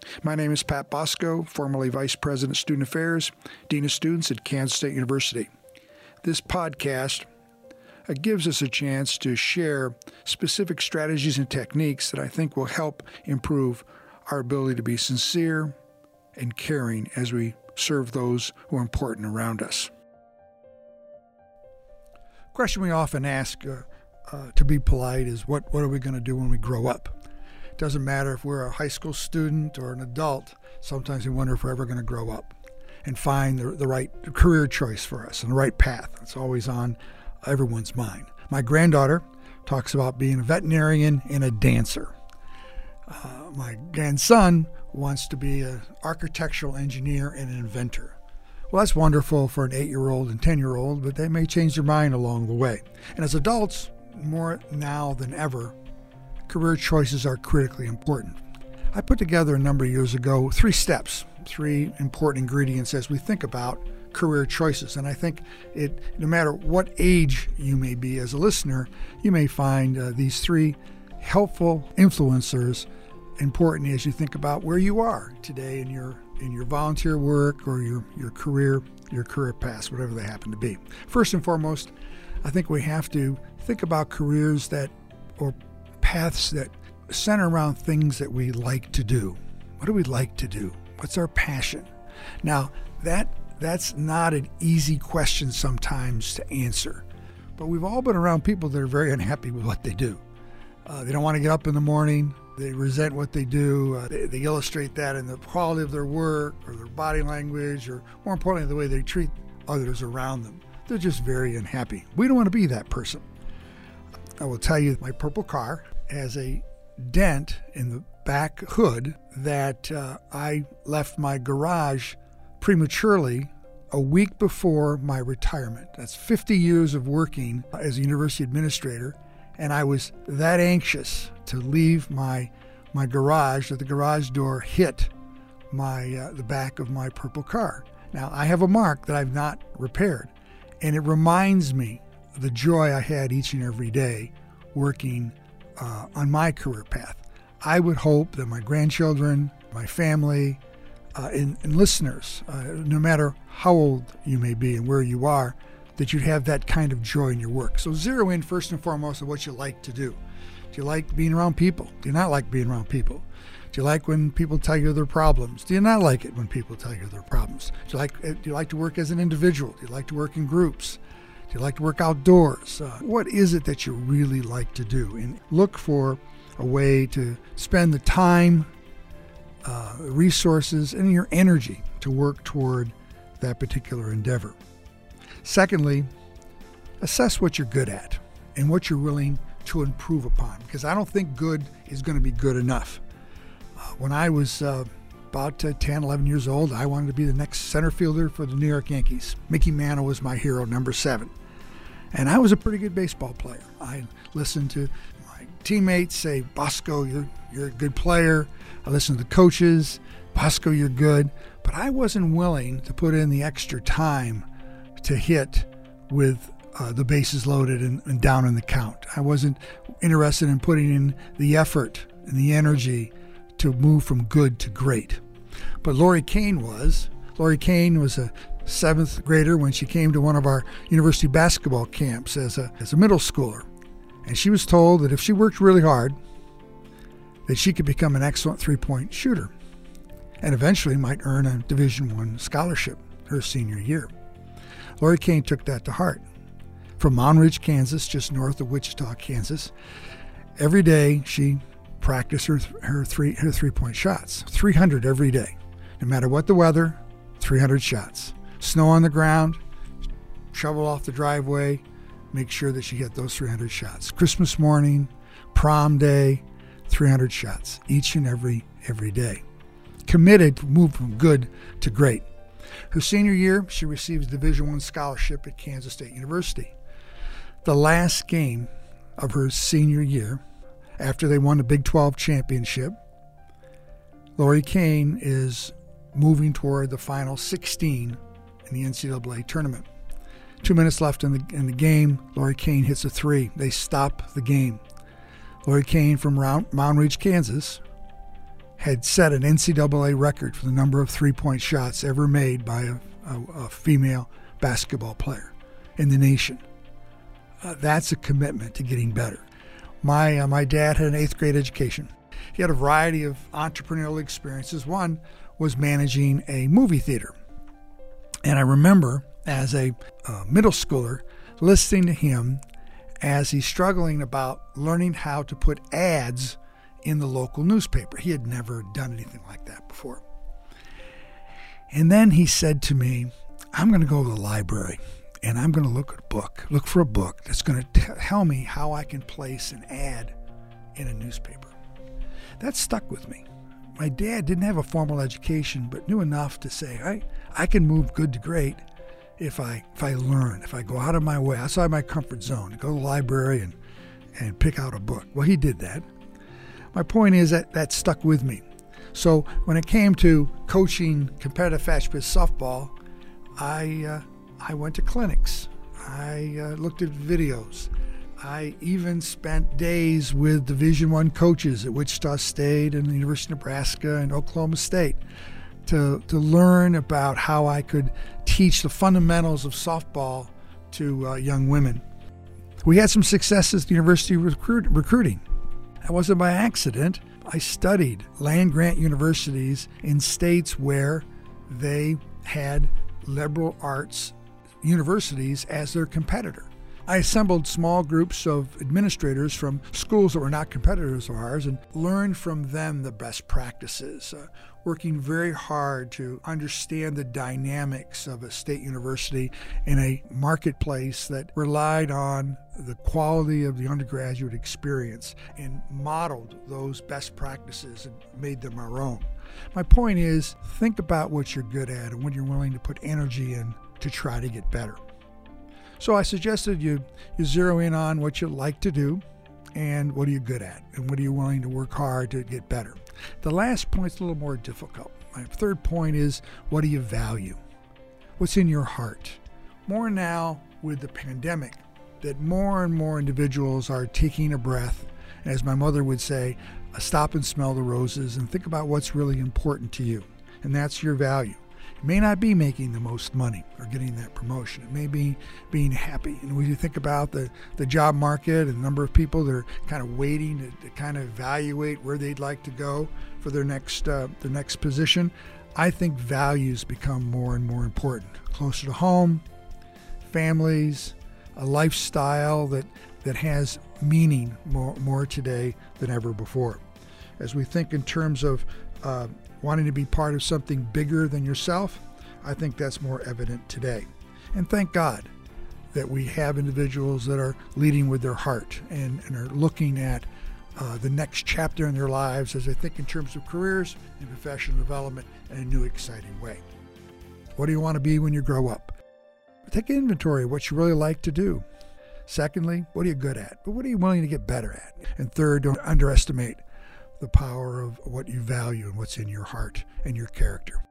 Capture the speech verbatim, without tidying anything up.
My name is Pat Bosco, formerly Vice President of Student Affairs, Dean of Students at Kansas State University. This podcast uh, gives us a chance to share specific strategies and techniques that I think will help improve our ability to be sincere and caring as we serve those who are important around us. A question we often ask uh, uh, to be polite is, what, what are we going to do when we grow up? It doesn't matter if we're a high school student or an adult. Sometimes we wonder if we're ever going to grow up and find the, the right career choice for us and the right path. It's always on everyone's mind. My granddaughter talks about being a veterinarian and a dancer. Uh, my grandson wants to be an architectural engineer and an inventor. Well, that's wonderful for an eight-year-old and ten-year-old, but they may change their mind along the way. And as adults, more now than ever, career choices are critically important. I put together a number of years ago three steps, three important ingredients as we think about career choices. And I think it, no matter what age you may be as a listener, you may find uh, these three helpful influencers important as you think about where you are today in your in your volunteer work or your, your career, your career paths, whatever they happen to be. First and foremost, I think we have to think about careers that, or paths that center around things that we like to do. What do we like to do? What's our passion? Now, that that's not an easy question sometimes to answer, but we've all been around people that are very unhappy with what they do. Uh, they don't want to get up in the morning. They resent what they do. Uh, they, they illustrate that in the quality of their work or their body language, or more importantly, the way they treat others around them. They're just very unhappy. We don't want to be that person. I will tell you, my purple car has a dent in the back hood that uh, I left my garage prematurely a week before my retirement. That's fifty years of working as a university administrator, and I was that anxious to leave my my garage that the garage door hit my uh, the back of my purple car. Now, I have a mark that I've not repaired, and it reminds me of the joy I had each and every day working uh, on my career path. I would hope that my grandchildren, my family, uh, and, and listeners, uh, no matter how old you may be and where you are, that you'd have that kind of joy in your work. So zero in first and foremost on what you like to do. Do you like being around people? Do you not like being around people? Do you like when people tell you their problems? Do you not like it when people tell you their problems? Do you like, do you like to work as an individual? Do you like to work in groups? Do you like to work outdoors? Uh, what is it that you really like to do? And look for a way to spend the time, uh, resources, and your energy to work toward that particular endeavor. Secondly, assess what you're good at and what you're willing to improve upon, because I don't think good is going to be good enough. Uh, when I was uh, about uh, ten, eleven years old, I wanted to be the next center fielder for the New York Yankees. Mickey Mantle was my hero, number seven. And I was a pretty good baseball player. I listened to my teammates say, Bosco, you're, you're a good player. I listened to the coaches, Bosco, you're good. But I wasn't willing to put in the extra time to hit with uh, the bases loaded and, and down in the count. I wasn't interested in putting in the effort and the energy to move from good to great. But Lori Kane was. Lori Kane was a seventh grader when she came to one of our university basketball camps as a, as a middle schooler. And she was told that if she worked really hard, that she could become an excellent three-point shooter and eventually might earn a Division One scholarship her senior year. Lori Kane took that to heart. From Mound Ridge, Kansas, just north of Wichita, Kansas, every day she practiced her her three her three-point shots, three hundred every day. No matter what the weather, three hundred shots. Snow on the ground, shovel off the driveway, make sure that she hit those three hundred shots. Christmas morning, prom day, three hundred shots each and every every day. Committed to move from good to great. Her senior year, she receives a Division One scholarship at Kansas State University. The last game of her senior year, after they won the Big twelve championship, Lori Kane is moving toward the final sixteen in the N C double A tournament. Two minutes left in the in the game. Lori Kane hits a three. They stop the game. Lori Kane from Round, Mound Ridge, Kansas, had set an N C double A record for the number of three-point shots ever made by a, a, a female basketball player in the nation. Uh, that's a commitment to getting better. My uh, my dad had an eighth grade education. He had a variety of entrepreneurial experiences. One was managing a movie theater. And I remember as a uh, middle schooler listening to him as he's struggling about learning how to put ads in the local newspaper. He had never done anything like that before. And then he said to me, I'm going to go to the library and I'm going to look at a book, look for a book that's going to t- tell me how I can place an ad in a newspaper. That stuck with me. My dad didn't have a formal education, but knew enough to say, I, I can move good to great if I if I learn, if I go out of my way, outside my comfort zone, go to the library and, and pick out a book. Well, he did that. My point is that that stuck with me. So when it came to coaching competitive fast pitch softball, I uh, I went to clinics. I uh, looked at videos. I even spent days with Division One coaches at Wichita State and the University of Nebraska and Oklahoma State to to learn about how I could teach the fundamentals of softball to uh, young women. We had some successes at the University of recruit, recruiting. That wasn't by accident. I studied land-grant universities in states where they had liberal arts universities as their competitor. I assembled small groups of administrators from schools that were not competitors of ours and learned from them the best practices, uh, working very hard to understand the dynamics of a state university in a marketplace that relied on the quality of the undergraduate experience and modeled those best practices and made them our own. My point is, think about what you're good at and what you're willing to put energy in to try to get better. So I suggested you, you zero in on what you like to do and what are you good at and what are you willing to work hard to get better. The last point's a little more difficult. My third point is, what do you value? What's in your heart? More now with the pandemic, that more and more individuals are taking a breath, and as my mother would say, stop and smell the roses and think about what's really important to you. And that's your value. It may not be making the most money or getting that promotion. It may be being happy. And when you think about the, the job market and the number of people that are kind of waiting to, to kind of evaluate where they'd like to go for their next uh, their next position, I think values become more and more important. Closer to home, families, a lifestyle that, that has meaning more, more today than ever before. As we think in terms of uh, wanting to be part of something bigger than yourself, I think that's more evident today. And thank God that we have individuals that are leading with their heart and, and are looking at uh, the next chapter in their lives as they think in terms of careers and professional development in a new, exciting way. What do you want to be when you grow up? Take inventory of what you really like to do. Secondly, what are you good at? But what are you willing to get better at? And third, don't underestimate the power of what you value and what's in your heart and your character.